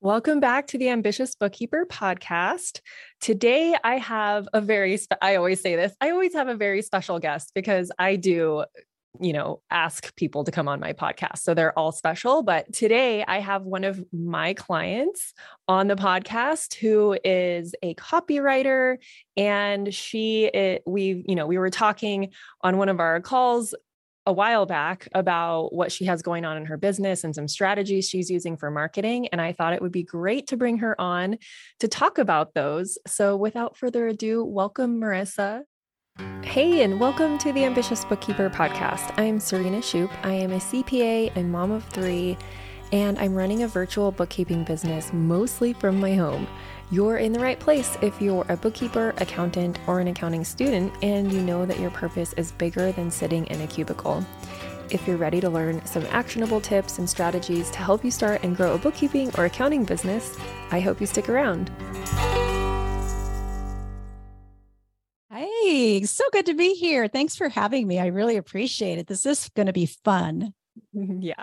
Welcome back to the Ambitious Bookkeeper podcast. Today, I have I always say this, I always have a very special guest because I do, ask people to come on my podcast. So they're all special. But today I have one of my clients on the podcast who is a copywriter. And we were talking on one of our calls a while back about what she has going on in her business and some strategies she's using for marketing. And I thought it would be great to bring her on to talk about those. So without further ado, welcome, Marissa. Hey, and welcome to the Ambitious Bookkeeper podcast. I'm Serena Shoup. I am a CPA and mom of 3, and I'm running a virtual bookkeeping business mostly from my home. You're in the right place if you're a bookkeeper, accountant, or an accounting student, and you know that your purpose is bigger than sitting in a cubicle. If you're ready to learn some actionable tips and strategies to help you start and grow a bookkeeping or accounting business, I hope you stick around. Hey, so good to be here. Thanks for having me. I really appreciate it. This is going to be fun. Yeah.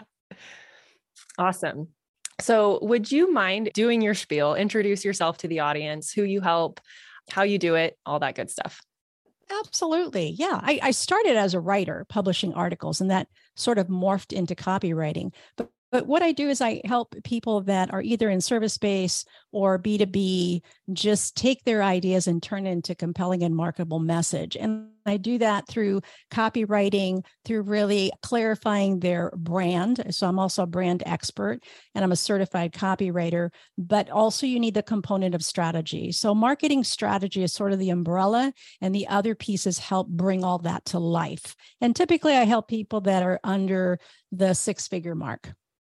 Awesome. So would you mind doing your spiel, introduce yourself to the audience, who you help, how you do it, all that good stuff? Absolutely. Yeah. I started as a writer publishing articles, and that sort of morphed into copywriting. But what I do is I help people that are either in service-based or B2B just take their ideas and turn it into compelling and marketable message. And I do that through copywriting, through really clarifying their brand. So I'm also a brand expert and I'm a certified copywriter, but also you need the component of strategy. So marketing strategy is sort of the umbrella, and the other pieces help bring all that to life. And typically I help people that are under the 6-figure mark.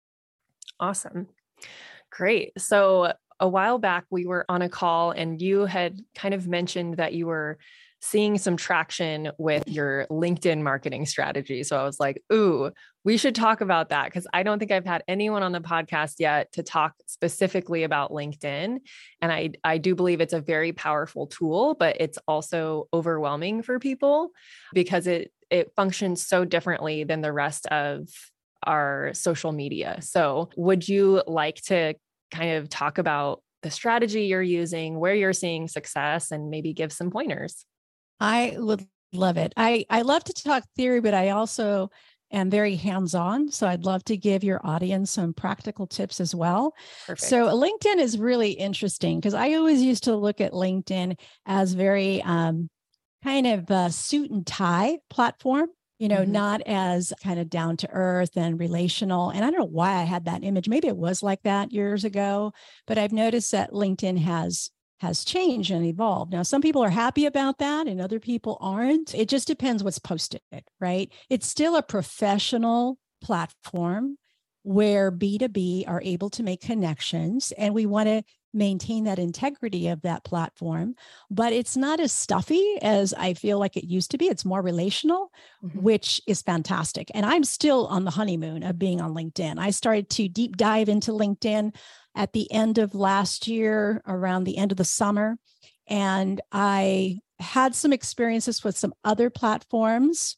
Awesome. Great. So a while back, we were on a call and you had kind of mentioned that you were seeing some traction with your LinkedIn marketing strategy. So I was like, ooh, we should talk about that because I don't think I've had anyone on the podcast yet to talk specifically about LinkedIn. And I do believe it's a very powerful tool, but it's also overwhelming for people because it functions so differently than the rest of our social media. So would you like to kind of talk about the strategy you're using, where you're seeing success, and maybe give some pointers? I would love it. I love to talk theory, but I also am very hands-on. So I'd love to give your audience some practical tips as well. Perfect. So LinkedIn is really interesting because I always used to look at LinkedIn as very kind of a suit and tie platform. Not as kind of down to earth and relational. And I don't know why I had that image. Maybe it was like that years ago, but I've noticed that LinkedIn has changed and evolved. Now, some people are happy about that and other people aren't. It just depends what's posted, right? It's still a professional platform where B2B are able to make connections, and we want to maintain that integrity of that platform, but it's not as stuffy as I feel like it used to be. It's more relational, which is fantastic. And I'm still on the honeymoon of being on LinkedIn. I started to deep dive into LinkedIn at the end of last year, around the end of the summer. And I had some experiences with some other platforms.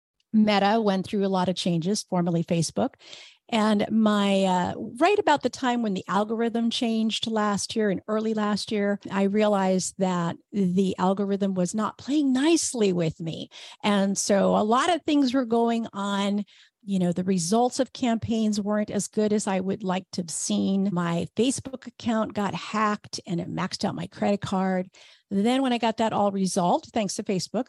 Meta went through a lot of changes, formerly Facebook. And my right about the time when the algorithm changed last year and early last year, I realized that the algorithm was not playing nicely with me. And so a lot of things were going on. The results of campaigns weren't as good as I would like to have seen. My Facebook account got hacked and it maxed out my credit card. Then when I got that all resolved, thanks to Facebook,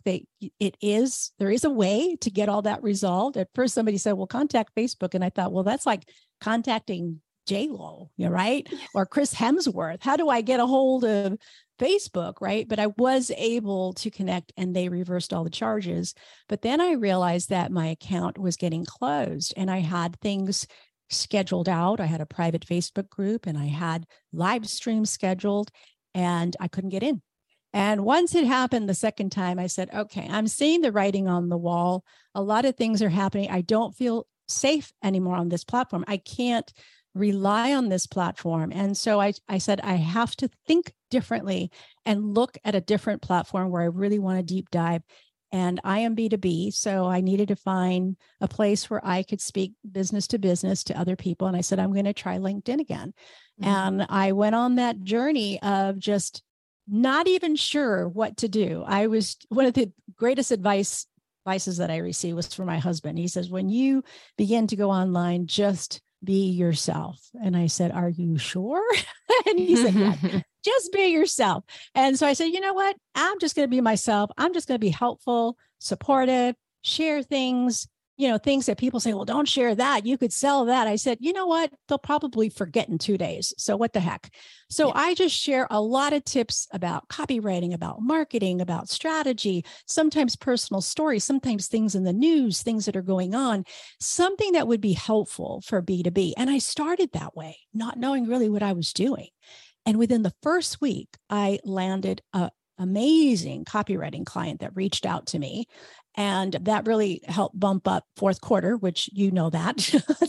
there is a way to get all that resolved. At first, somebody said, well, contact Facebook. And I thought, well, that's like contacting J-Lo, right? Or Chris Hemsworth. How do I get a hold of Facebook, right? But I was able to connect and they reversed all the charges. But then I realized that my account was getting closed and I had things scheduled out. I had a private Facebook group and I had live streams scheduled and I couldn't get in. And once it happened the second time, I said, okay, I'm seeing the writing on the wall. A lot of things are happening. I don't feel safe anymore on this platform. I can't rely on this platform. And so I said, I have to think differently and look at a different platform where I really want to deep dive and I am B2B. So I needed to find a place where I could speak business to business to other people. And I said, I'm going to try LinkedIn again. Mm-hmm. And I went on that journey of just not even sure what to do. I was one of the greatest advices that I received was from my husband. He says, when you begin to go online, just be yourself. And I said, are you sure? And he said, yeah, just be yourself. And so I said, you know what? I'm just going to be myself. I'm just going to be helpful, supportive, share things, things that people say, well, don't share that. You could sell that. I said, you know what? They'll probably forget in 2 days. So what the heck? So I just share a lot of tips about copywriting, about marketing, about strategy, sometimes personal stories, sometimes things in the news, things that are going on, something that would be helpful for B2B. And I started that way, not knowing really what I was doing. And within the first week, I landed an amazing copywriting client that reached out to me. And that really helped bump up fourth quarter, which you know that.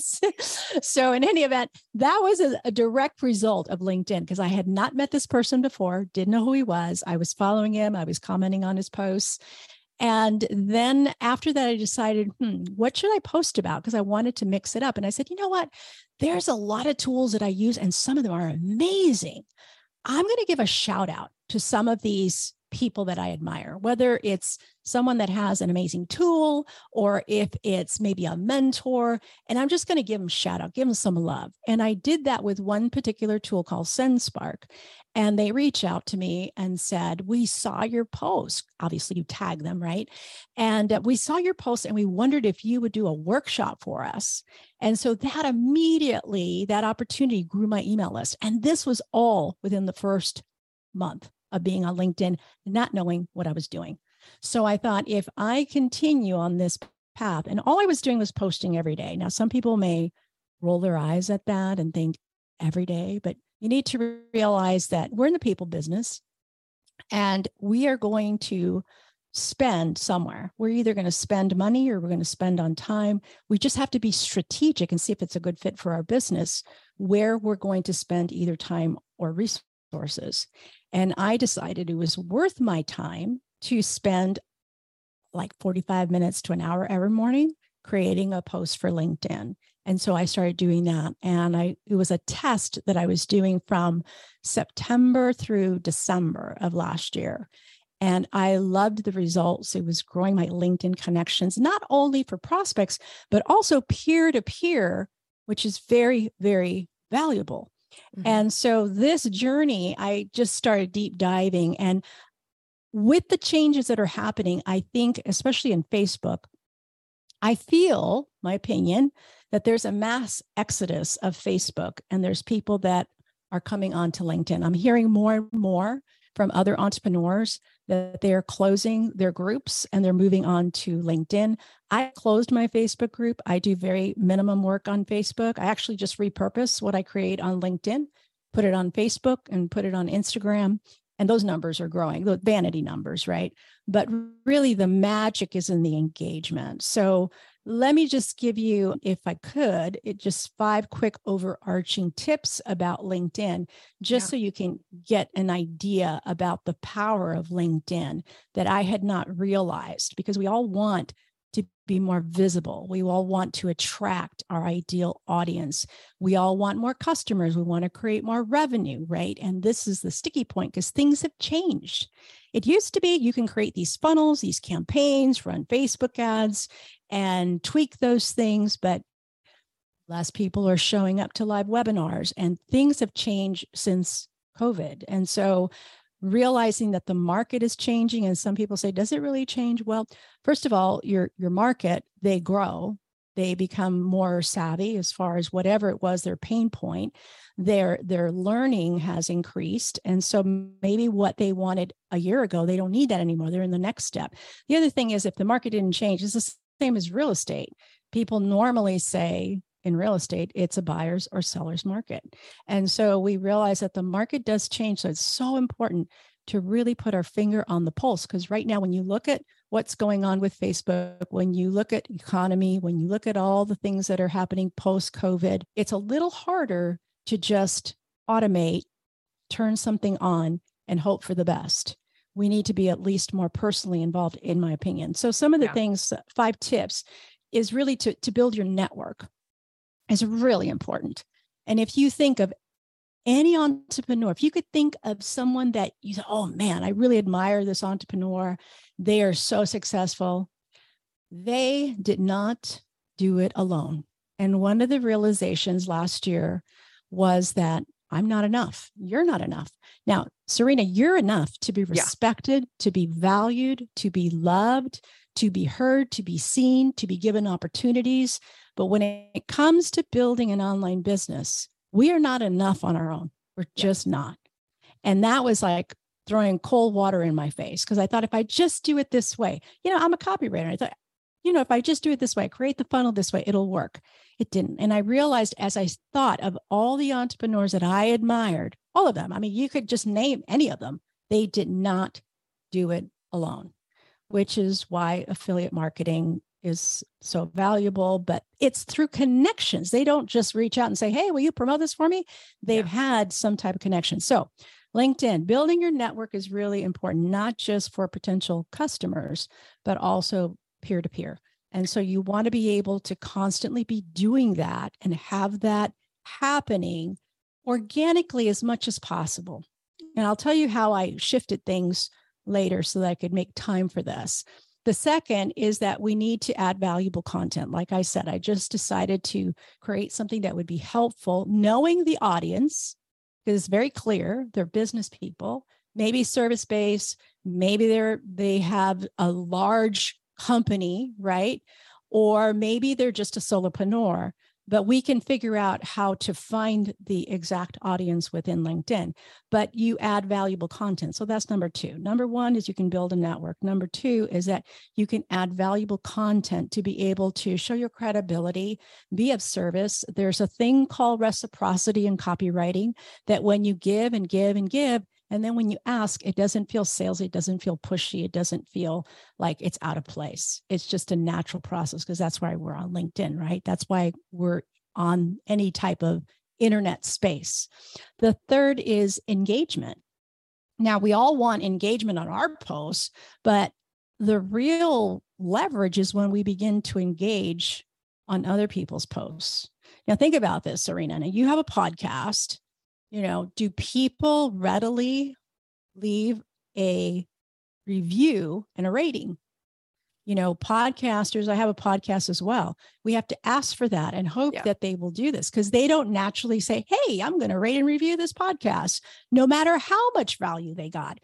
So in any event, that was a direct result of LinkedIn because I had not met this person before, didn't know who he was. I was following him. I was commenting on his posts. And then after that, I decided, what should I post about? Because I wanted to mix it up. And I said, you know what? There's a lot of tools that I use, and some of them are amazing. I'm going to give a shout out to some of these people that I admire, whether it's someone that has an amazing tool or if it's maybe a mentor. And I'm just going to give them a shout out, give them some love. And I did that with one particular tool called SendSpark. And they reached out to me and said, we saw your post. Obviously, you tag them, right? And we saw your post and we wondered if you would do a workshop for us. And so that immediately, that opportunity grew my email list. And this was all within the first month of being on LinkedIn, not knowing what I was doing. So I thought, if I continue on this path, and all I was doing was posting every day. Now, some people may roll their eyes at that and think every day, but you need to realize that we're in the people business and we are going to spend somewhere. We're either going to spend money or we're going to spend on time. We just have to be strategic and see if it's a good fit for our business, where we're going to spend either time or resources. And I decided it was worth my time to spend like 45 minutes to an hour every morning creating a post for LinkedIn. And so I started doing that. And it was a test that I was doing from September through December of last year. And I loved the results. It was growing my LinkedIn connections, not only for prospects, but also peer-to-peer, which is very, very valuable. Mm-hmm. And so this journey, I just started deep diving. And with the changes that are happening, I think, especially in Facebook, I feel, my opinion, that there's a mass exodus of Facebook and there's people that are coming onto LinkedIn. I'm hearing more and more from other entrepreneurs that they're closing their groups and they're moving on to LinkedIn. I closed my Facebook group. I do very minimum work on Facebook. I actually just repurpose what I create on LinkedIn, put it on Facebook and put it on Instagram. And those numbers are growing, the vanity numbers, right? But really the magic is in the engagement. So let me just give you, if I could, just 5 quick overarching tips about LinkedIn, just so you can get an idea about the power of LinkedIn that I had not realized, because we all want to be more visible. We all want to attract our ideal audience. We all want more customers. We want to create more revenue, right? And this is the sticky point because things have changed. It used to be you can create these funnels, these campaigns, run Facebook ads, and tweak those things, but less people are showing up to live webinars, and things have changed since COVID. And so realizing that the market is changing, and some people say, does it really change? Well, first of all, your market, they grow, they become more savvy as far as whatever it was, their pain point, their learning has increased. And so maybe what they wanted a year ago, they don't need that anymore. They're in the next step. The other thing is, if the market didn't change, it's the same as real estate. People normally say in real estate, it's a buyer's or seller's market. And so we realize that the market does change. So it's so important to really put our finger on the pulse, because right now, when you look at what's going on with Facebook, when you look at economy, when you look at all the things that are happening post-COVID, it's a little harder to just automate, turn something on and hope for the best. we need to be at least more personally involved, in my opinion. So some of the things, 5 tips, is really to build your network is really important. And if you think of any entrepreneur, if you could think of someone that you say, oh man, I really admire this entrepreneur, they are so successful. They did not do it alone. And one of the realizations last year was that I'm not enough. You're not enough. Now, Serena, you're enough to be respected, to be valued, to be loved, to be heard, to be seen, to be given opportunities. But when it comes to building an online business, we are not enough on our own. We're just not. And that was like throwing cold water in my face, because I thought if I just do it this way, I'm a copywriter. I thought, if I just do it this way, create the funnel this way, it'll work. It didn't. And I realized as I thought of all the entrepreneurs that I admired, all of them, I mean, you could just name any of them, they did not do it alone, which is why affiliate marketing is so valuable, but it's through connections. They don't just reach out and say, hey, will you promote this for me? They've had some type of connection. So LinkedIn, building your network is really important, not just for potential customers, but also peer-to-peer. And so you want to be able to constantly be doing that and have that happening organically as much as possible. And I'll tell you how I shifted things later so that I could make time for this. The second is that we need to add valuable content. Like I said, I just decided to create something that would be helpful, knowing the audience, because it's very clear they're business people, maybe service-based, maybe they have a large company, right? Or maybe they're just a solopreneur, but we can figure out how to find the exact audience within LinkedIn, but you add valuable content. So that's number 2. Number 1 is you can build a network. Number 2 is that you can add valuable content to be able to show your credibility, be of service. There's a thing called reciprocity in copywriting, that when you give and give and give, and then when you ask, it doesn't feel salesy, it doesn't feel pushy, it doesn't feel like it's out of place. It's just a natural process, because that's why we're on LinkedIn, right? That's why we're on any type of internet space. The third is engagement. Now, we all want engagement on our posts, but the real leverage is when we begin to engage on other people's posts. Now, think about this, Serena. Now, you have a podcast. Do people readily leave a review and a rating? Podcasters, I have a podcast as well. We have to ask for that and hope that they will do this, because they don't naturally say, hey, I'm going to rate and review this podcast, no matter how much value they got.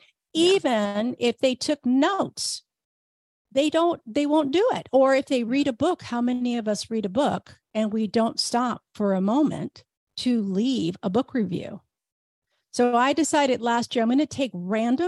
Even if they took notes, they won't do it. Or if they read a book, how many of us read a book and we don't stop for a moment to leave a book review? So I decided last year, I'm going to take random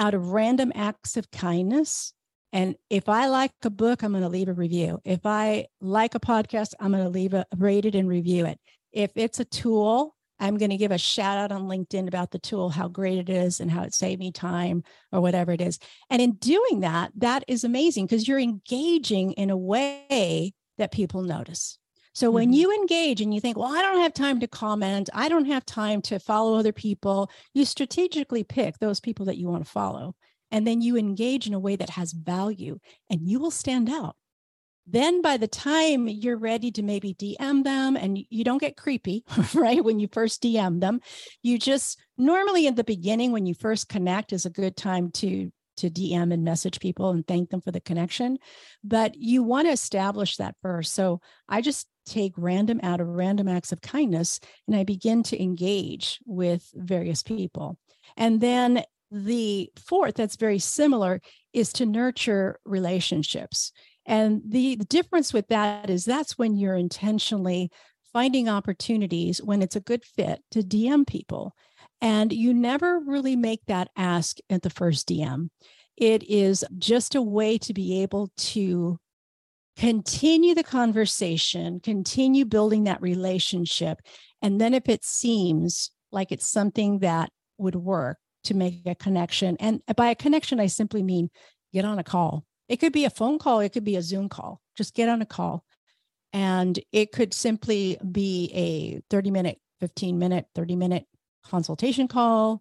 acts of kindness. And if I like a book, I'm going to leave a review. If I like a podcast, I'm going to rate it and review it. If it's a tool, I'm going to give a shout out on LinkedIn about the tool, how great it is and how it saved me time or whatever it is. And in doing that, that is amazing, because you're engaging in a way that people notice. So when you engage and you think, well, I don't have time to comment, I don't have time to follow other people, you strategically pick those people that you want to follow. And then you engage in a way that has value, and you will stand out. Then by the time you're ready to maybe DM them, and you don't get creepy, right? When you first DM them, you just normally in the beginning, when you first connect, is a good time to DM and message people and thank them for the connection. But you want to establish that first. So I just take random acts of kindness, and I begin to engage with various people. And then the fourth, that's very similar, is to nurture relationships. And the difference with that is that's when you're intentionally finding opportunities, when it's a good fit, to DM people. And you never really make that ask at the first DM. It is just a way to be able to continue the conversation, continue building that relationship. And then if it seems like it's something that would work, to make a connection. And by a connection, I simply mean get on a call. It could be a phone call. It could be a Zoom call. Just get on a call. And it could simply be a 30-minute, 15-minute, 30-minute consultation call,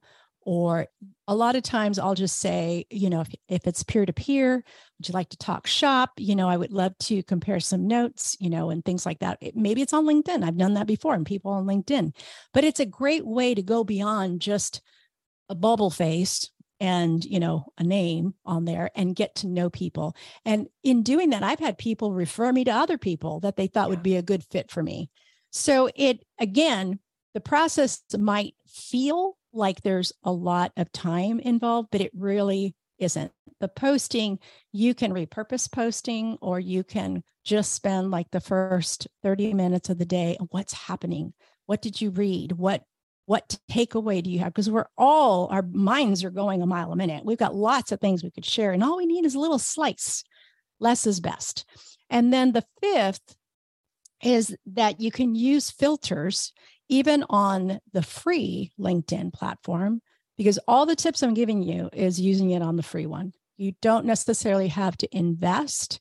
Or a lot of times I'll just say, if it's peer-to-peer, would you like to talk shop? I would love to compare some notes, and things like that. Maybe it's on LinkedIn. I've done that before, and people on LinkedIn, but it's a great way to go beyond just a bubble face and, a name on there and get to know people. And in doing that, I've had people refer me to other people that they thought would be a good fit for me. So again, the process might feel like there's a lot of time involved, but it really isn't. The posting, you can repurpose posting, or you can just spend like the first 30 minutes of the day on what's happening. What did you read? What takeaway do you have? Because our minds are going a mile a minute. We've got lots of things we could share, and all we need is a little slice. Less is best. And then the fifth is that you can use filters even on the free LinkedIn platform, because all the tips I'm giving you is using it on the free one. You don't necessarily have to invest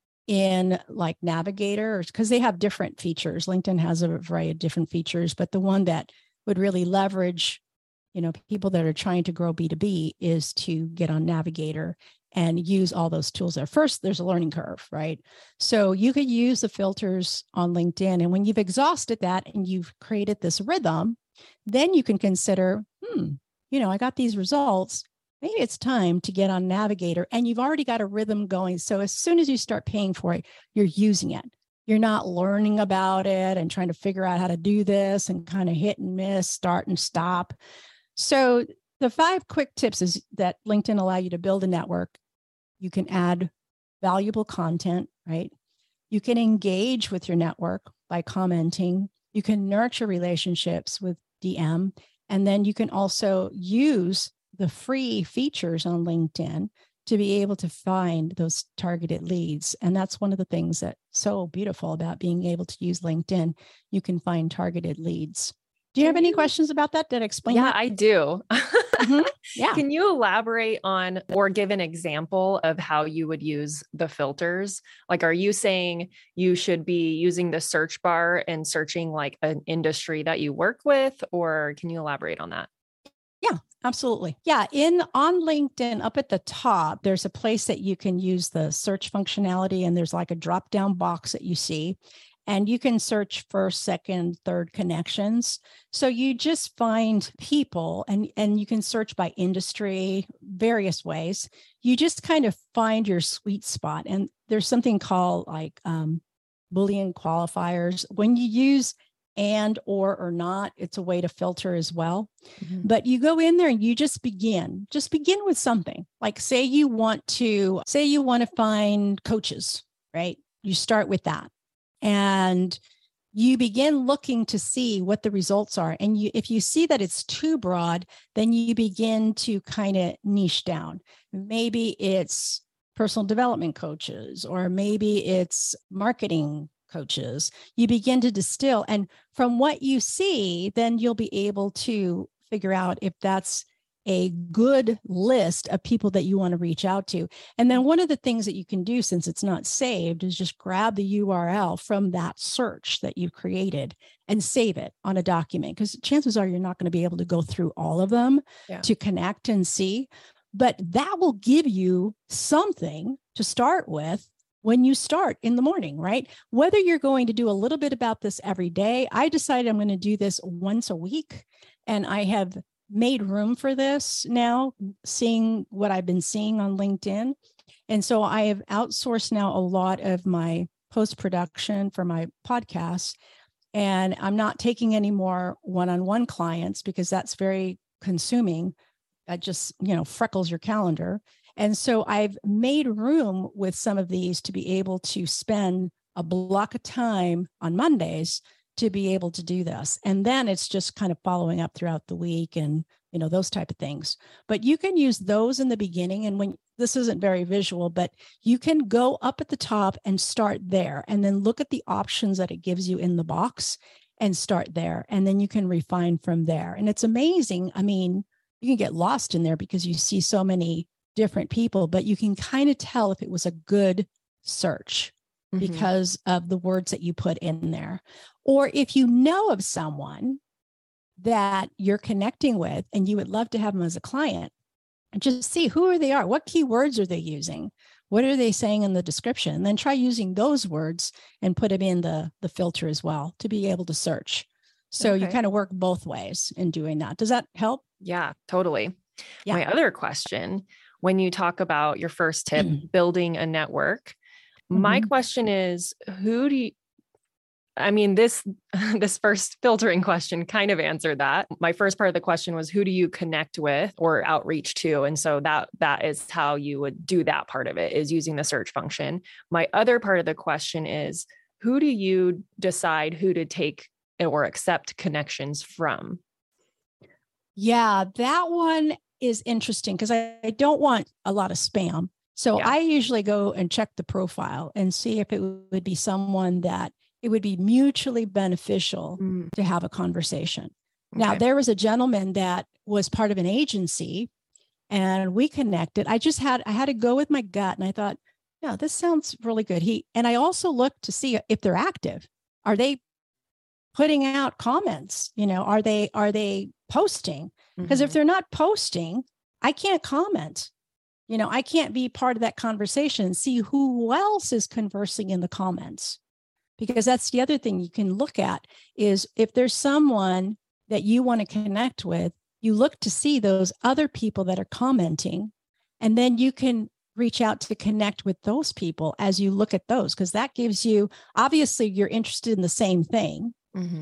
in like Navigator, because they have different features. LinkedIn has a variety of different features, but the one that would really leverage, people that are trying to grow B2B is to get on Navigator and use all those tools there. First, there's a learning curve, right? So you could use the filters on LinkedIn. And when you've exhausted that and you've created this rhythm, then you can consider, I got these results. Maybe it's time to get on Navigator, and you've already got a rhythm going. So as soon as you start paying for it, you're using it. You're not learning about it and trying to figure out how to do this and kind of hit and miss, start and stop. So the 5 quick tips is that LinkedIn allow you to build a network. You can add valuable content, right? You can engage with your network by commenting. You can nurture relationships with DM. And then you can also use the free features on LinkedIn to be able to find those targeted leads. And that's one of the things that's so beautiful about being able to use LinkedIn. You can find targeted leads. Do you have any questions about that? Did I explain that? Yeah, I do. Mm-hmm. Yeah. Can you elaborate on or give an example of how you would use the filters? Like, are you saying you should be using the search bar and searching like an industry that you work with, or can you elaborate on that? Yeah, absolutely. Yeah. On LinkedIn, up at the top, there's a place that you can use the search functionality, and there's like a drop down box that you see. And you can search first, second, third connections. So you just find people, and you can search by industry, various ways. You just kind of find your sweet spot. And there's something called like Boolean qualifiers. When you use and or not, it's a way to filter as well. Mm-hmm. But you go in there and you just begin with something. Like say you want to find coaches, right? You start with that. And you begin looking to see what the results are. And if you see that it's too broad, then you begin to kind of niche down. Maybe it's personal development coaches, or maybe it's marketing coaches. You begin to distill. And from what you see, then you'll be able to figure out if that's a good list of people that you want to reach out to. And then one of the things that you can do, since it's not saved, is just grab the URL from that search that you created and save it on a document, because chances are you're not going to be able to go through all of them to connect and see. But that will give you something to start with when you start in the morning, right? Whether you're going to do a little bit about this every day, I decided I'm going to do this once a week. And I have made room for this now, seeing what I've been seeing on LinkedIn. And so I have outsourced now a lot of my post-production for my podcasts. And I'm not taking any more one-on-one clients, because that's very consuming. That just, freckles your calendar. And so I've made room with some of these to be able to spend a block of time on Mondays to be able to do this. And then it's just kind of following up throughout the week and, those type of things. But you can use those in the beginning. And when this isn't very visual, but you can go up at the top and start there, and then look at the options that it gives you in the box and start there. And then you can refine from there. And it's amazing. I mean, you can get lost in there because you see so many different people, but you can kind of tell if it was a good search because of the words that you put in there. Or if you know of someone that you're connecting with and you would love to have them as a client, and just see who they are. What keywords are they using? What are they saying in the description? And then try using those words and put them in the filter as well to be able to search. So you kind of work both ways in doing that. Does that help? Yeah, totally. Yeah. My other question, when you talk about your first tip, building a network, my question is, this first filtering question kind of answered that. My first part of the question was, who do you connect with or outreach to? And so that is how you would do that part of it, is using the search function. My other part of the question is, who do you decide who to take or accept connections from? Yeah, that one is interesting because I don't want a lot of spam. So I usually go and check the profile and see if it would be someone that it would be mutually beneficial to have a conversation. Okay. Now, there was a gentleman that was part of an agency and we connected. I had to go with my gut and I thought, yeah, this sounds really good. And I also looked to see if they're active. Are they putting out comments? Are they posting? Because if they're not posting, I can't comment. I can't be part of that conversation and see who else is conversing in the comments. Because that's the other thing you can look at is if there's someone that you want to connect with, you look to see those other people that are commenting, and then you can reach out to connect with those people as you look at those, because that gives you, obviously you're interested in the same thing.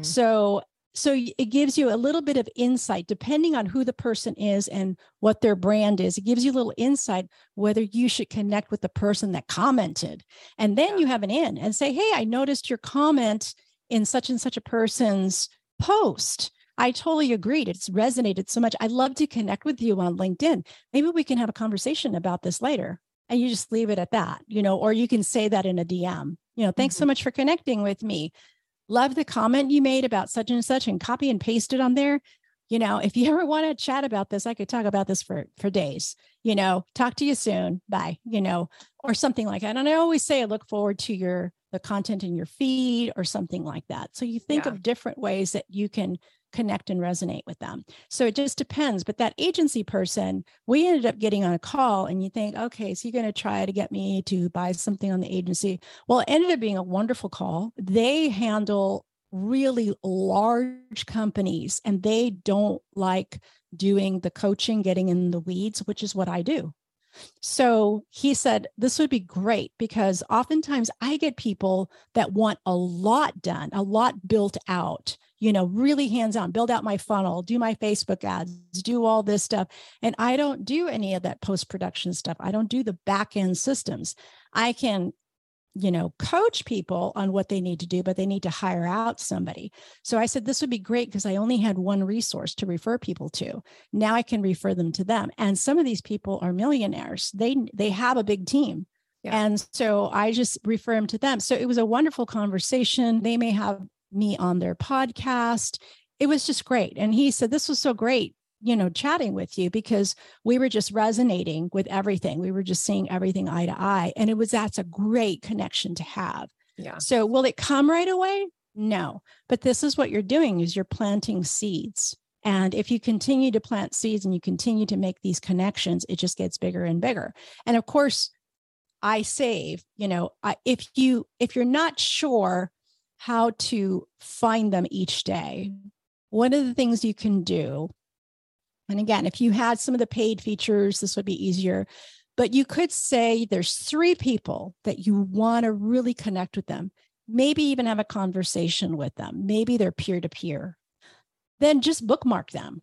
So it gives you a little bit of insight, depending on who the person is and what their brand is. It gives you a little insight whether you should connect with the person that commented. And then you have an in and say, hey, I noticed your comment in such and such a person's post. I totally agreed. It's resonated so much. I'd love to connect with you on LinkedIn. Maybe we can have a conversation about this later. And you just leave it at that, or you can say that in a DM, thanks so much for connecting with me. Love the comment you made about such and such, and copy and paste it on there. If you ever want to chat about this, I could talk about this for days, talk to you soon. Bye, or something like that. And I always say, I look forward to the content in your feed or something like that. So you think of different ways that you can connect and resonate with them. So it just depends. But that agency person, we ended up getting on a call, and you think, okay, so you're going to try to get me to buy something on the agency. Well, it ended up being a wonderful call. They handle really large companies, and they don't like doing the coaching, getting in the weeds, which is what I do. So he said, this would be great, because oftentimes I get people that want a lot done, a lot built out, really hands-on, build out my funnel, do my Facebook ads, do all this stuff. And I don't do any of that post-production stuff. I don't do the back-end systems. I can, coach people on what they need to do, but they need to hire out somebody. So I said, this would be great because I only had one resource to refer people to. Now I can refer them to them. And some of these people are millionaires. They have a big team. Yeah. And so I just refer them to them. So it was a wonderful conversation. They may have me on their podcast. It was just great. And he said, this was so great, chatting with you, because we were just resonating with everything. We were just seeing everything eye to eye. And that's a great connection to have. Yeah. So will it come right away? No, but this is what you're doing, is you're planting seeds. And if you continue to plant seeds and you continue to make these connections, it just gets bigger and bigger. And of course, I save, if you're not sure how to find them each day, one of the things you can do, and again, if you had some of the paid features, this would be easier, but you could say there's 3 people that you want to really connect with them, maybe even have a conversation with them. Maybe they're peer-to-peer. Then just bookmark them,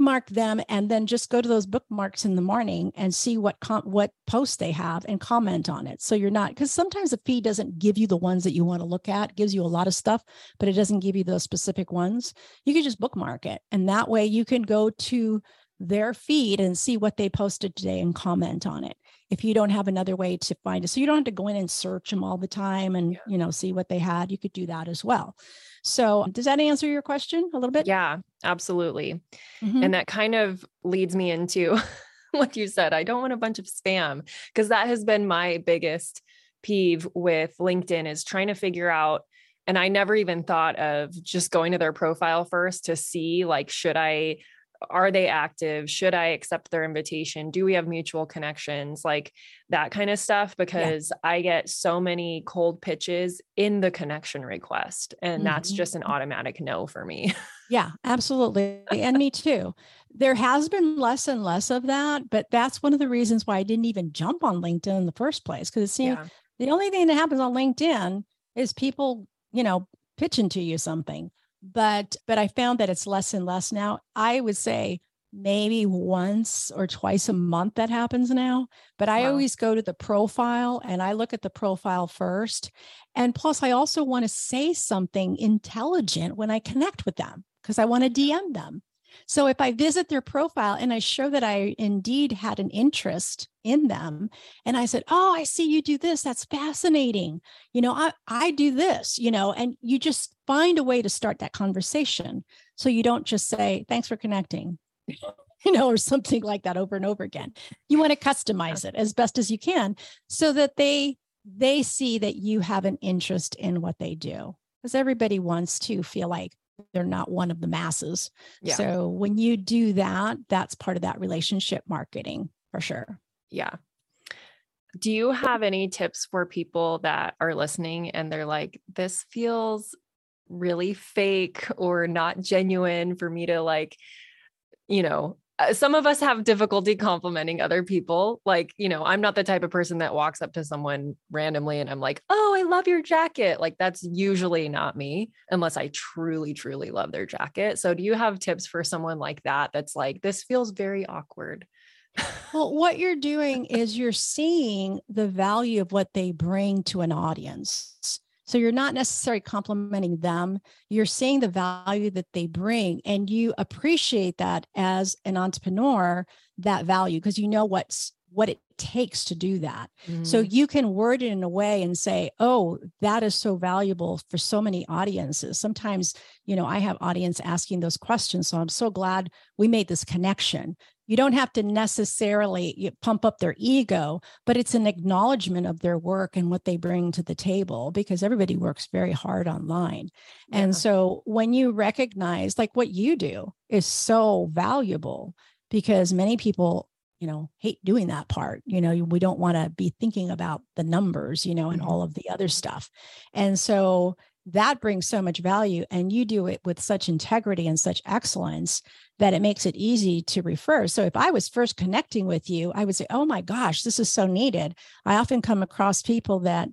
and then just go to those bookmarks in the morning and see what posts they have and comment on it. So you're not, because sometimes the feed doesn't give you the ones that you want to look at. It gives you a lot of stuff, but it doesn't give you those specific ones. You can just bookmark it. And that way you can go to their feed and see what they posted today and comment on it, if you don't have another way to find it. So you don't have to go in and search them all the time and, see what they had. You could do that as well. So does that answer your question a little bit? Yeah, absolutely. And that kind of leads me into what you said. I don't want a bunch of spam, because that has been my biggest peeve with LinkedIn, is trying to figure out And I never even thought of just going to their profile first to see, like, are they active? Should I accept their invitation? Do we have mutual connections? Like that kind of stuff, because I get so many cold pitches in the connection request, and that's just an automatic no for me. Yeah, absolutely. And me too. There has been less and less of that, but that's one of the reasons why I didn't even jump on LinkedIn in the first place. Because it seemed the only thing that happens on LinkedIn is people, pitching to you something. But I found that it's less and less now. I would say maybe once or twice a month that happens now. But I always go to the profile and I look at the profile first. And plus, I also want to say something intelligent when I connect with them because I want to DM them. So if I visit their profile and I show that I indeed had an interest in them, and I said, oh, I see you do this. That's fascinating. I do this, and you just find a way to start that conversation. So you don't just say, thanks for connecting, or something like that over and over again. You want to customize it as best as you can so that they see that you have an interest in what they do, because everybody wants to feel like they're not one of the masses. Yeah. So when you do that, that's part of that relationship marketing for sure. Yeah. Do you have any tips for people that are listening and they're like, this feels really fake or not genuine for me to some of us have difficulty complimenting other people. Like, I'm not the type of person that walks up to someone randomly and I'm like, oh, I love your jacket. Like that's usually not me unless I truly, truly love their jacket. So do you have tips for someone like that? That's like, this feels very awkward. Well, what you're doing is you're seeing the value of what they bring to an audience. So you're not necessarily complimenting them. You're seeing the value that they bring, and you appreciate that as an entrepreneur, that value, because you know what it takes to do that. So you can word it in a way and say, oh, that is so valuable for so many audiences. Sometimes, I have audience asking those questions. So I'm so glad we made this connection. You don't have to necessarily pump up their ego, but it's an acknowledgement of their work and what they bring to the table, because everybody works very hard online. Yeah. And so when you recognize like what you do is so valuable, because many people, hate doing that part. We don't want to be thinking about the numbers, and all of the other stuff. And so that brings so much value, and you do it with such integrity and such excellence that it makes it easy to refer. So if I was first connecting with you, I would say, oh my gosh, this is so needed. I often come across people that,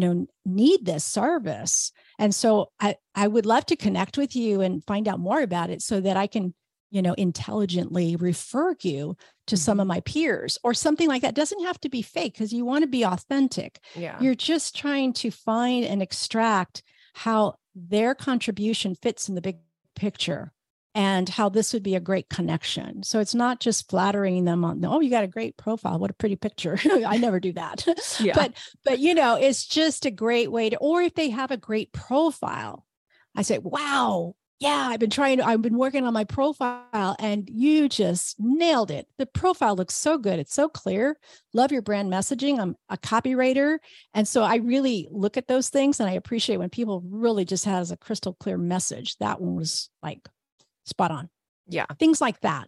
need this service. And so I would love to connect with you and find out more about it so that I can, intelligently refer you to some of my peers or something like that. It doesn't have to be fake, because you want to be authentic. Yeah. You're just trying to find and extract how their contribution fits in the big picture and how this would be a great connection. So it's not just flattering them on, oh, you got a great profile. What a pretty picture. I never do that. Yeah. But it's just a great way to, or if they have a great profile, I say, wow, yeah, I've been working on my profile and you just nailed it. The profile looks so good. It's so clear. Love your brand messaging. I'm a copywriter. And so I really look at those things, and I appreciate when people really just has a crystal clear message. That one was like spot on. Yeah. Things like that.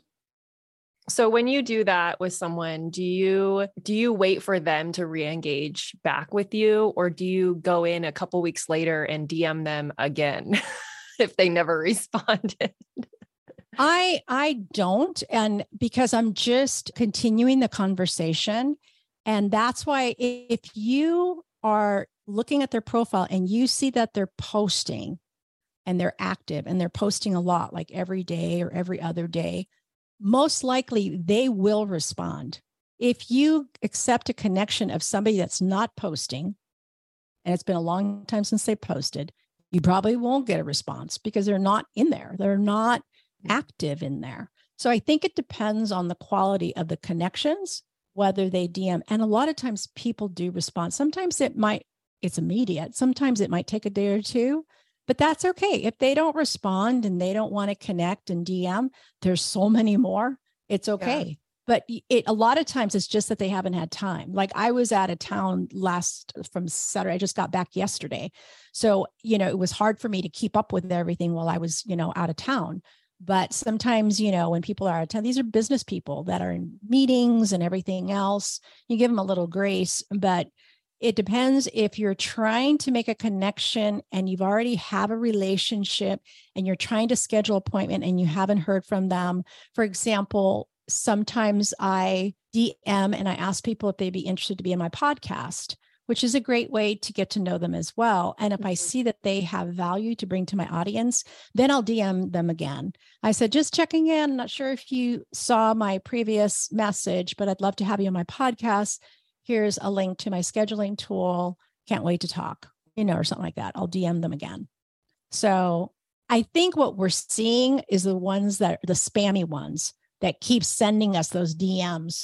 So when you do that with someone, do you wait for them to re-engage back with you, or do you go in a couple weeks later and DM them again? If they never responded? I don't. And because I'm just continuing the conversation. And that's why if you are looking at their profile and you see that they're posting and they're active and they're posting a lot, like every day or every other day, most likely they will respond. If you accept a connection of somebody that's not posting, and it's been a long time since they posted, you probably won't get a response because they're not in there. They're not active in there. So I think it depends on the quality of the connections, whether they DM. And a lot of times people do respond. Sometimes it's immediate. Sometimes it might take a day or two, but that's okay. If they don't respond and they don't want to connect and DM, there's so many more. It's okay. Yeah. but a lot of times it's just that they haven't had time. Like I was out of town from Saturday. I just got back yesterday. So, it was hard for me to keep up with everything while I was, out of town. But sometimes, when people are out of town, these are business people that are in meetings and everything else. You give them a little grace, but it depends if you're trying to make a connection and you've already have a relationship and you're trying to schedule an appointment and you haven't heard from them. For example, sometimes I DM and I ask people if they'd be interested to be in my podcast, which is a great way to get to know them as well. And if I see that they have value to bring to my audience, then I'll DM them again. I said, just checking in. I'm not sure if you saw my previous message, but I'd love to have you on my podcast. Here's a link to my scheduling tool. Can't wait to talk, or something like that. I'll DM them again. So I think what we're seeing is the ones that the spammy ones that keep sending us those DMs,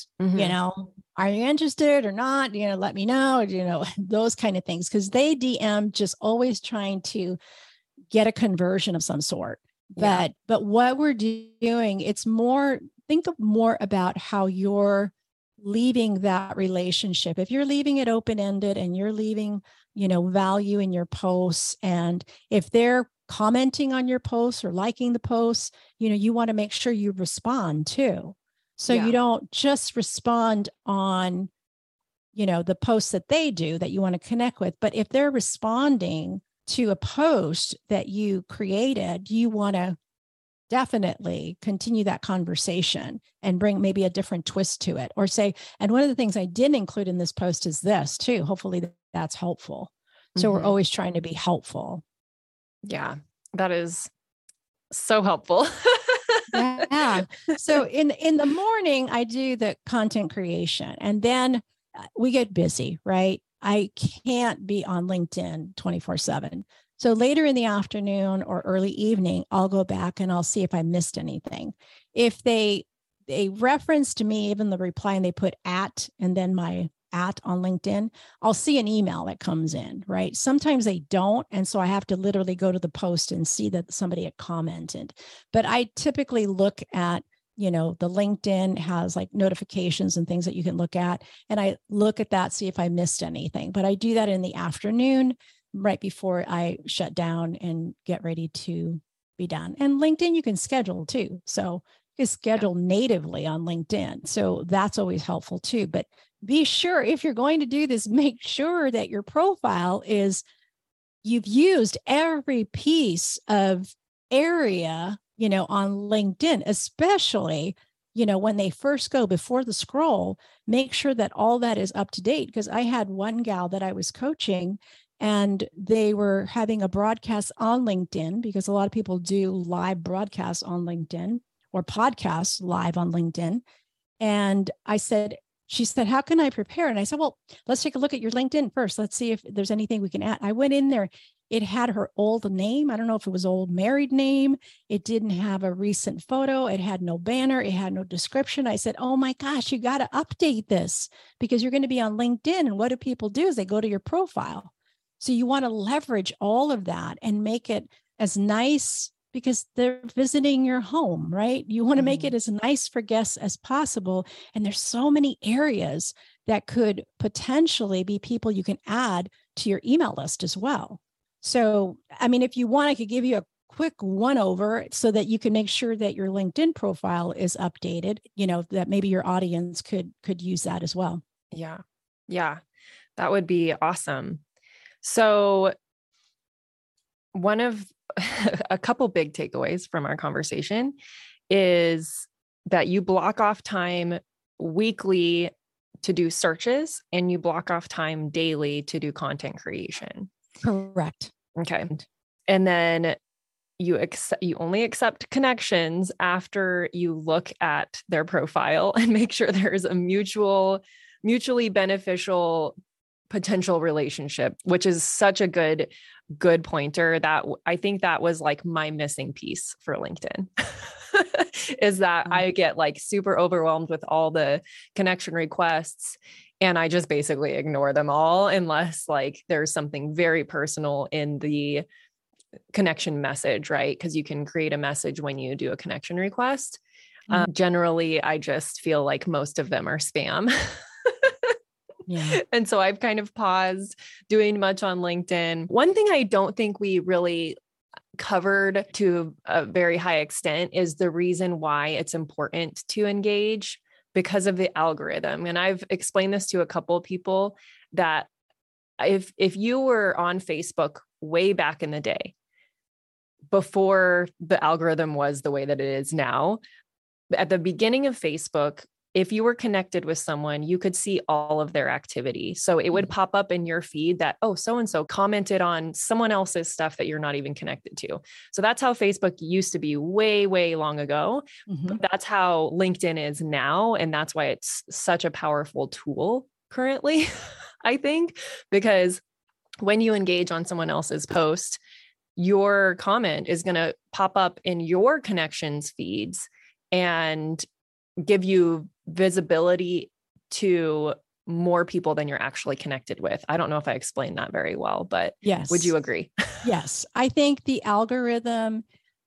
are you interested or not? Let me know, those kind of things. Cause they DM just always trying to get a conversion of some sort. But what we're doing, think of more about how you're leaving that relationship. If you're leaving it open-ended and you're leaving, value in your posts, and if they're commenting on your posts or liking the posts, you want to make sure you respond too. So you don't just respond on, the posts that they do that you want to connect with, but if they're responding to a post that you created, you want to definitely continue that conversation and bring maybe a different twist to it, or say, and one of the things I didn't include in this post is this too. Hopefully that's helpful. So we're always trying to be helpful. Yeah, that is so helpful. Yeah. So in the morning, I do the content creation, and then we get busy, right? I can't be on LinkedIn 24/7. So later in the afternoon or early evening, I'll go back and I'll see if I missed anything. If they reference to me, even the reply, and they put @ and then my @ on LinkedIn, I'll see an email that comes in, right? Sometimes they don't. And so I have to literally go to the post and see that somebody had commented. But I typically look at, the LinkedIn has like notifications and things that you can look at. And I look at that, see if I missed anything. But I do that in the afternoon, right before I shut down and get ready to be done. And LinkedIn, you can schedule too. So you can schedule natively on LinkedIn. So that's always helpful too. But be sure, if you're going to do this, make sure that your profile you've used every piece of area, on LinkedIn, especially, when they first go before the scroll, make sure that all that is up to date. Because I had one gal that I was coaching, and they were having a broadcast on LinkedIn, because a lot of people do live broadcasts on LinkedIn or podcasts live on LinkedIn. And she said, how can I prepare? And I said, well, let's take a look at your LinkedIn first. Let's see if there's anything we can add. I went in there. It had her old name. I don't know if it was old married name. It didn't have a recent photo. It had no banner. It had no description. I said, oh my gosh, you got to update this, because you're going to be on LinkedIn. And what do people do is they go to your profile. So you want to leverage all of that and make it as nice, because they're visiting your home, right? You want to make it as nice for guests as possible. And there's so many areas that could potentially be people you can add to your email list as well. So, I mean, if you want, I could give you a quick one over so that you can make sure that your LinkedIn profile is updated, that maybe your audience could use that as well. Yeah. Yeah. That would be awesome. So one of a couple big takeaways from our conversation is that you block off time weekly to do searches, and you block off time daily to do content creation. Correct. Okay. And then you only accept connections after you look at their profile and make sure there's a mutually beneficial potential relationship, which is such a good pointer. That I think that was like my missing piece for LinkedIn is that I get like super overwhelmed with all the connection requests, and I just basically ignore them all unless like there's something very personal in the connection message, right? Because you can create a message when you do a connection request. Generally, I just feel like most of them are spam. Yeah. And so I've kind of paused doing much on LinkedIn. One thing I don't think we really covered to a very high extent is the reason why it's important to engage because of the algorithm. And I've explained this to a couple of people that if you were on Facebook way back in the day, before the algorithm was the way that it is now, at the beginning of Facebook, if you were connected with someone, you could see all of their activity. So it would pop up in your feed that, oh, so-and-so commented on someone else's stuff that you're not even connected to. So that's how Facebook used to be way, way long ago. But that's how LinkedIn is now. And that's why it's such a powerful tool currently, I think, because when you engage on someone else's post, your comment is going to pop up in your connections feeds and give you visibility to more people than you're actually connected with. I don't know if I explained that very well, but yes. Would you agree? Yes. I think the algorithm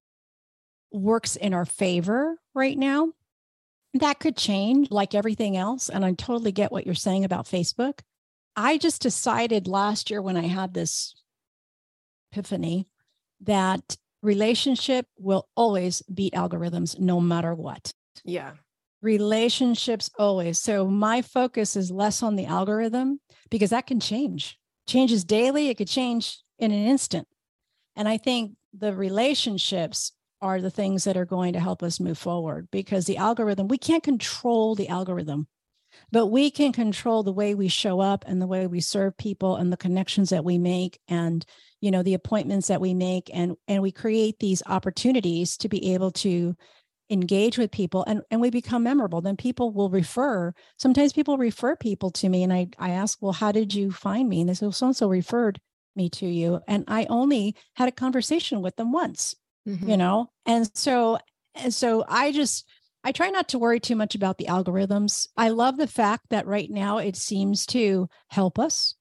works in our favor right now. That could change like everything else. And I totally get what you're saying about Facebook. I just decided last year when I had this epiphany that relationship will always beat algorithms no matter what. Yeah. Relationships always. So my focus is less on the algorithm because that can change. Changes daily. It could change in an instant. And I think the relationships are the things that are going to help us move forward because the algorithm, we can't control the algorithm, but we can control the way we show up and the way we serve people and the connections that we make and, you know, the appointments that we make. And we create these opportunities to be able to engage with people and we become memorable. Then people will sometimes people refer people to me and I ask, well, how did you find me? And they say, well, so-and-so referred me to you. And I only had a conversation with them once, you know? And so I try not to worry too much about the algorithms. I love the fact that right now it seems to help us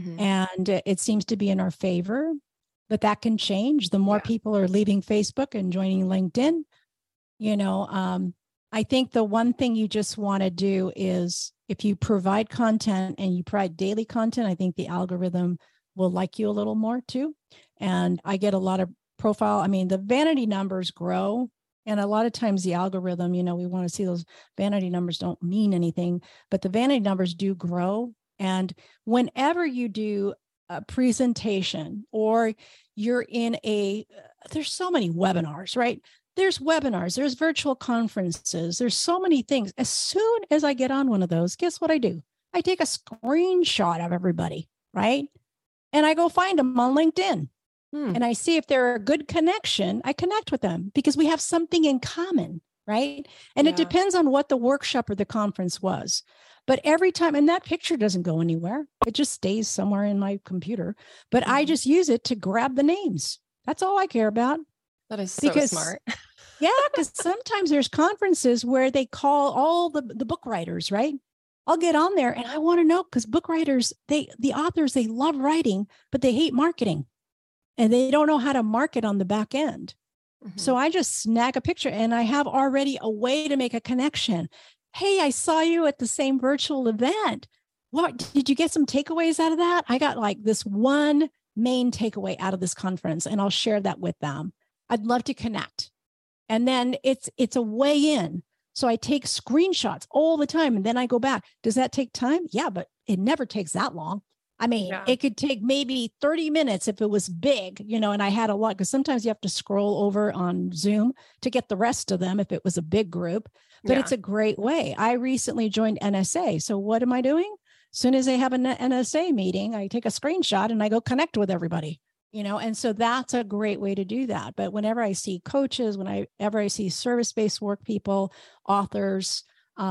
and it seems to be in our favor, but that can change. The more people are leaving Facebook and joining LinkedIn, you know, I think the one thing you just want to do is if you provide content and you provide daily content, I think the algorithm will like you a little more too. And I get a lot of profile. I mean, the vanity numbers grow. And a lot of times the algorithm, you know, we want to see those vanity numbers don't mean anything, but the vanity numbers do grow. And whenever you do a presentation or you're in there's so many webinars, right? There's webinars, there's virtual conferences, there's so many things. As soon as I get on one of those, guess what I do? I take a screenshot of everybody, right? And I go find them on LinkedIn. And I see if they're a good connection, I connect with them because we have something in common, right? And it depends on what the workshop or the conference was. But every time, and that picture doesn't go anywhere. It just stays somewhere in my computer. But I just use it to grab the names. That's all I care about. That is so smart. Yeah, because sometimes there's conferences where they call all the book writers, right? I'll get on there and I want to know because book writers, the authors, they love writing, but they hate marketing. And they don't know how to market on the back end. So I just snag a picture and I have already a way to make a connection. Hey, I saw you at the same virtual event. What did you get some takeaways out of that? I got like this one main takeaway out of this conference and I'll share that with them. I'd love to connect. And then it's a way in. So I take screenshots all the time and then I go back. Does that take time? Yeah, but it never takes that long. I mean, it could take maybe 30 minutes if it was big, you know, and I had a lot because sometimes you have to scroll over on Zoom to get the rest of them if it was a big group, but it's a great way. I recently joined NSA. So what am I doing? As soon as they have an NSA meeting, I take a screenshot and I go connect with everybody, you know, and so that's a great way to do that. But whenever I see coaches, whenever I see service-based work people, authors,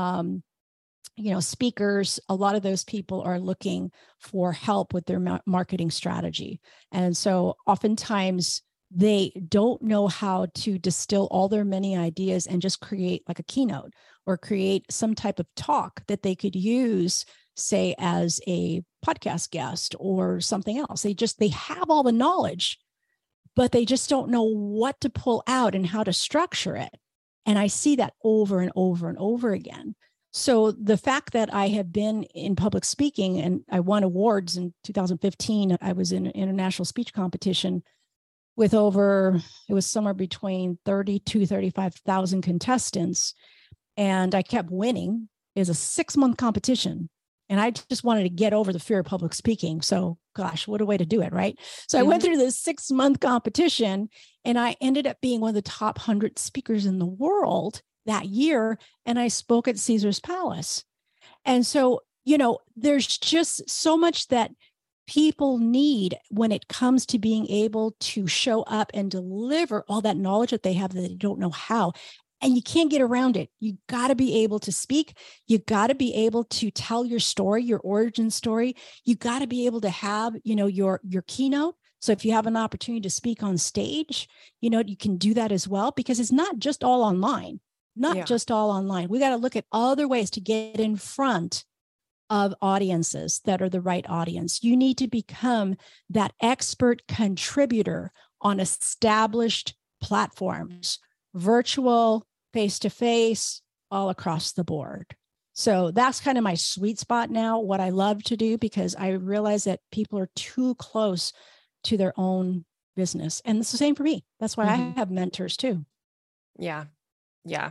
you know, speakers, a lot of those people are looking for help with their marketing strategy. And so oftentimes they don't know how to distill all their many ideas and just create like a keynote or create some type of talk that they could use, say, as a podcast guest or something else. They have all the knowledge, but they just don't know what to pull out and how to structure it. And I see that over and over and over again. So the fact that I have been in public speaking and I won awards in 2015, I was in an international speech competition with it was somewhere between 35,000 contestants. And I kept winning. It was a 6-month competition. And I just wanted to get over the fear of public speaking. So gosh, what a way to do it, right? So I went through this 6-month competition and I ended up being one of the top 100 speakers in the world that year. And I spoke at Caesar's Palace. And so, there's just so much that people need when it comes to being able to show up and deliver all that knowledge that they have that they don't know how. And you can't get around it. You got to be able to speak. You got to be able to tell your story, your origin story. You got to be able to have, your keynote. So if you have an opportunity to speak on stage, you can do that as well, because it's not just all online, just all online. We got to look at other ways to get in front of audiences that are the right audience. You need to become that expert contributor on established platforms, virtual, face-to-face, all across the board. So that's kind of my sweet spot now, what I love to do, because I realize that people are too close to their own business. And it's the same for me. That's why I have mentors too. Yeah. Yeah.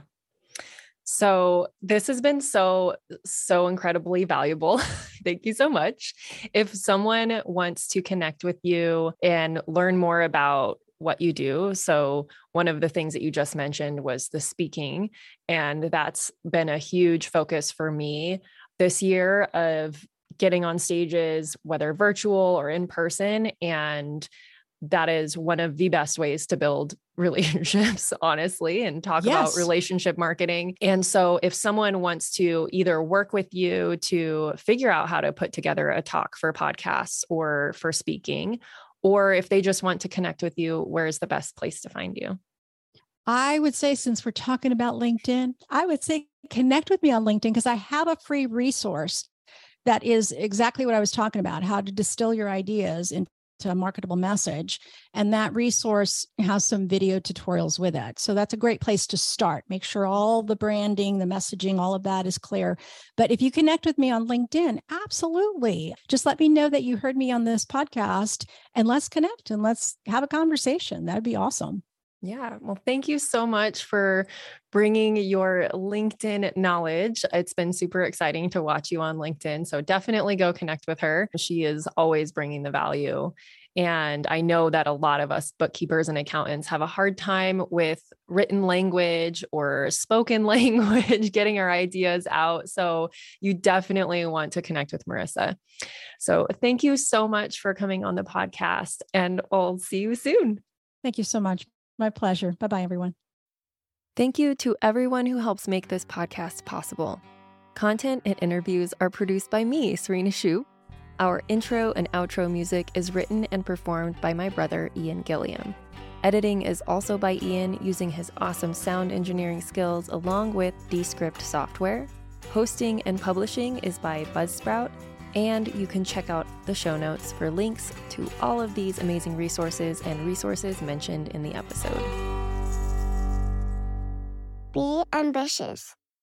So this has been so incredibly valuable. Thank you so much. If someone wants to connect with you and learn more about what you do. So one of the things that you just mentioned was the speaking, and that's been a huge focus for me this year of getting on stages, whether virtual or in person. And that is one of the best ways to build relationships, honestly, and talk about relationship marketing. And so if someone wants to either work with you to figure out how to put together a talk for podcasts or for speaking, or if they just want to connect with you, where's the best place to find you? I would say, since we're talking about LinkedIn, I would say connect with me on LinkedIn, because I have a free resource that is exactly what I was talking about, how to distill your ideas into a marketable message. And that resource has some video tutorials with it. So that's a great place to start. Make sure all the branding, the messaging, all of that is clear. But if you connect with me on LinkedIn, absolutely. Just let me know that you heard me on this podcast, and let's connect and let's have a conversation. That'd be awesome. Yeah. Well, thank you so much for bringing your LinkedIn knowledge. It's been super exciting to watch you on LinkedIn. So definitely go connect with her. She is always bringing the value. And I know that a lot of us bookkeepers and accountants have a hard time with written language or spoken language, getting our ideas out. So you definitely want to connect with Marissa. So thank you so much for coming on the podcast, and I'll see you soon. Thank you so much. My pleasure. Bye-bye, everyone. Thank you to everyone who helps make this podcast possible. Content and interviews are produced by me, Serena Shu. Our intro and outro music is written and performed by my brother, Ian Gilliam. Editing is also by Ian, using his awesome sound engineering skills along with Descript software. Hosting and publishing is by Buzzsprout. And you can check out the show notes for links to all of these amazing resources and resources mentioned in the episode. Be ambitious.